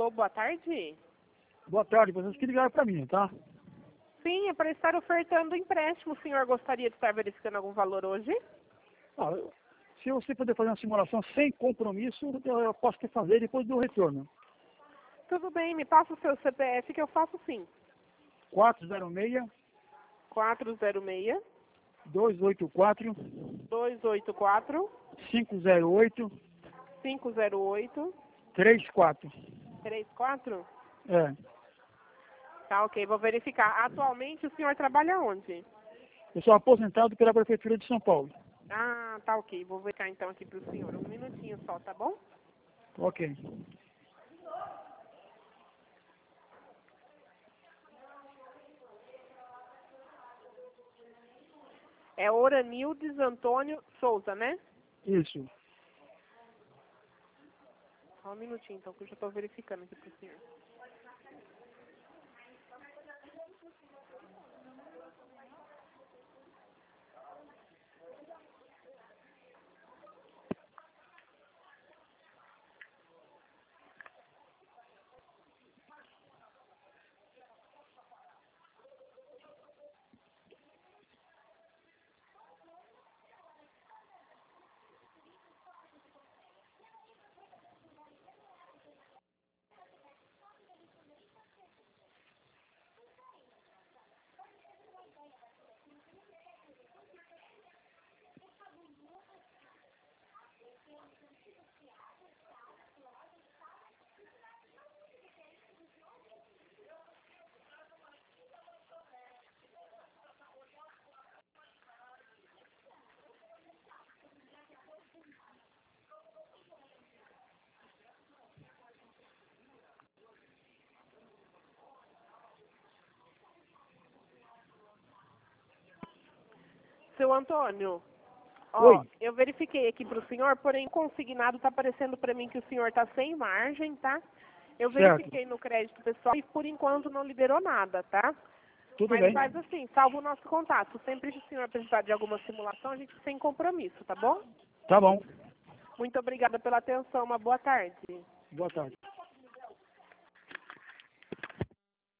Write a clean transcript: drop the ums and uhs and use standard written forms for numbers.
Alô, boa tarde. Boa tarde, vocês que ligaram para mim, tá? Sim, é para estar ofertando empréstimo. O senhor gostaria de estar verificando algum valor hoje? Ah, se você puder fazer uma simulação sem compromisso, eu posso te fazer depois do retorno. Tudo bem, me passa o seu CPF que eu faço sim. 406 406 284 284 508 508 34. 34? É. Tá, ok, vou verificar. Atualmente o senhor trabalha onde? Eu sou aposentado pela Prefeitura de São Paulo. Ah, tá ok. Vou verificar então aqui pro senhor. Um minutinho só, tá bom? Ok. É Oranildes Antônio Souza, né? Isso. Só um minutinho então, que eu já tô verificando aqui pro senhor. Seu Antônio, ó, Oi. eu verifiquei aqui pro senhor, porém consignado tá aparecendo pra mim que o senhor tá sem margem, tá? Eu Certo. verifiquei no crédito pessoal e por enquanto não liberou nada, tá? Tudo Mas bem. faz assim, salva o nosso contato. Sempre que o senhor precisar de alguma simulação, a gente sem compromisso, tá bom? Tá bom. Muito obrigada pela atenção, uma boa tarde. Boa tarde.